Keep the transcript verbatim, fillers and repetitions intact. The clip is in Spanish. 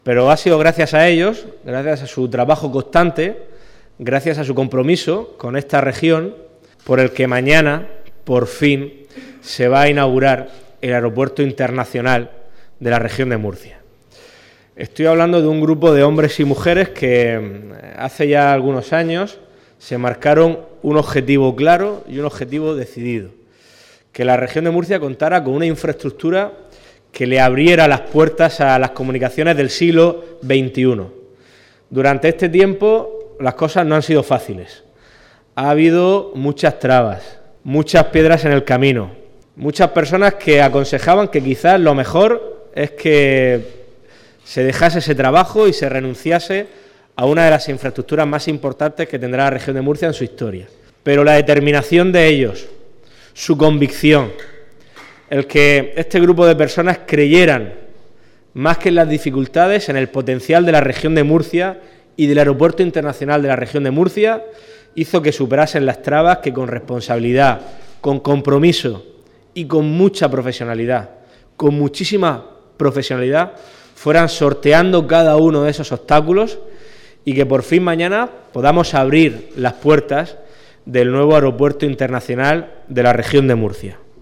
Pero ha sido gracias a ellos, gracias a su trabajo constante, gracias a su compromiso con esta región, por el que mañana, por fin, se va a inaugurar el Aeropuerto Internacional de la región de Murcia. Estoy hablando de un grupo de hombres y mujeres que hace ya algunos años se marcaron un objetivo claro y un objetivo decidido: que la región de Murcia contara con una infraestructura que le abriera las puertas a las comunicaciones del siglo veintiuno. Durante este tiempo las cosas no han sido fáciles. Ha habido muchas trabas, muchas piedras en el camino, muchas personas que aconsejaban que quizás lo mejor es que se dejase ese trabajo y se renunciase a una de las infraestructuras más importantes que tendrá la región de Murcia en su historia. Pero la determinación de ellos, su convicción, el que este grupo de personas creyeran, más que en las dificultades, en el potencial de la región de Murcia y del Aeropuerto Internacional de la región de Murcia, hizo que superasen las trabas que con responsabilidad, con compromiso y con mucha profesionalidad, con muchísima profesionalidad, fueran sorteando cada uno de esos obstáculos y que por fin mañana podamos abrir las puertas del nuevo Aeropuerto Internacional de la región de Murcia.